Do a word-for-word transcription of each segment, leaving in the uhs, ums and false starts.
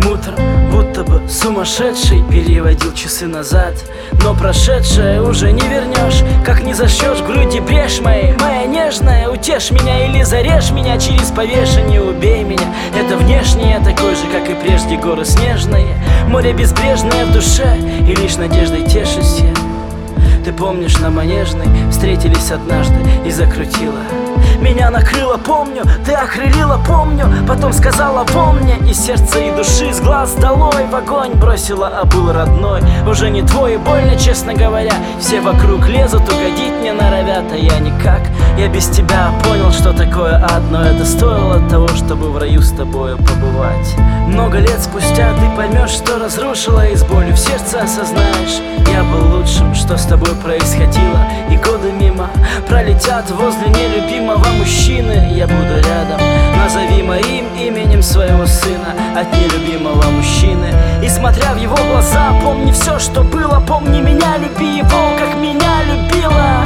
Этим утром будто бы сумасшедший переводил часы назад, но прошедшее уже не вернешь. Как не зашьешь в груди брешь моей, моя нежная, утешь меня или зарежь меня через повешение, убей меня. Это внешне я такой же, как и прежде, горы снежные, море безбрежное в душе, и лишь надеждой тешусь я. Ты помнишь, на Манежной встретились однажды и закрутила. Меня накрыло, помню, ты окрылила, помню. Потом сказала помни, и сердца и души с глаз долой в огонь бросила, а был родной. Уже не твой, и больно, честно говоря. Все вокруг лезут, угодить мне норовят, а я никак. Я без тебя понял, что такое ад, но это стоило того, чтобы в раю с тобою побывать. Много лет спустя ты поймешь, что разрушила, и с болью в сердце осознаешь: я был лучшим, что с тобой происходило. И годы мимо пролетят возле нелюбимого мужчины. Я буду рядом, назови моим именем своего сына от нелюбимого мужчины. И смотря в его глаза, помни все, что было. Помни меня, люби его, как меня любила.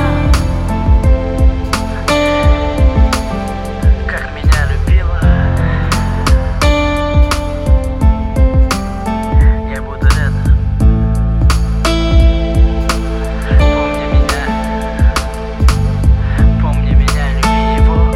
Как меня любила. Я буду рядом. Помни меня. Помни меня, люби его.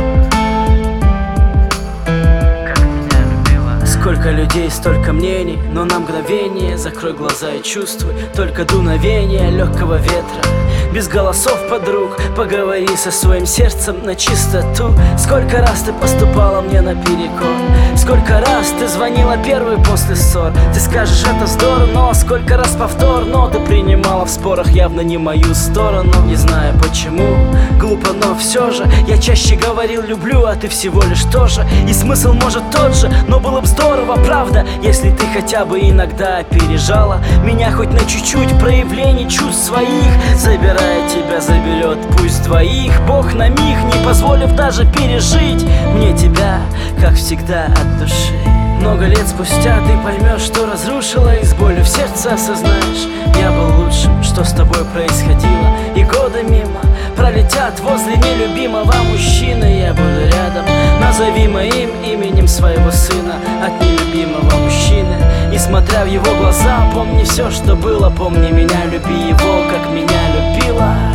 Как меня любила. Сколько людей, столько мнений, но на мгновение закрой глаза и чувствуй только дуновение легкого ветра. Без голосов подруг поговори со своим сердцем на чистоту. Сколько раз ты поступала мне наперекор, сколько раз ты звонила первой после ссор. Ты скажешь, это здорово, но сколько раз повтор. Но ты принимала в спорах явно не мою сторону. Не знаю почему, глупо, но все же я чаще говорил люблю, а ты всего лишь тоже. И смысл может тот же, но было бы здорово, правда, если ты хотя бы иногда опережала меня хоть на чуть-чуть проявлений чувств своих. Забирая тебя заберет пусть двоих Бог на миг, не позволив даже пережить мне тебя, как всегда, от души. Много лет спустя ты поймешь, что разрушила, и с болью в сердце осознаешь: я был лучшим, что с тобой происходило. И годы мимо пролетят возле нелюбимого мужчины. Я буду рядом, назови моим именем своего сына от нелюбимого мужчины. И смотря в его глаза, помни все, что было. Помни меня, люби его, как меня любила.